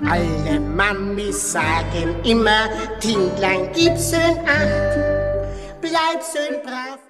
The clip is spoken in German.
Alle Mamis sagen immer, Tindlein, gib schön acht, bleib schön brav.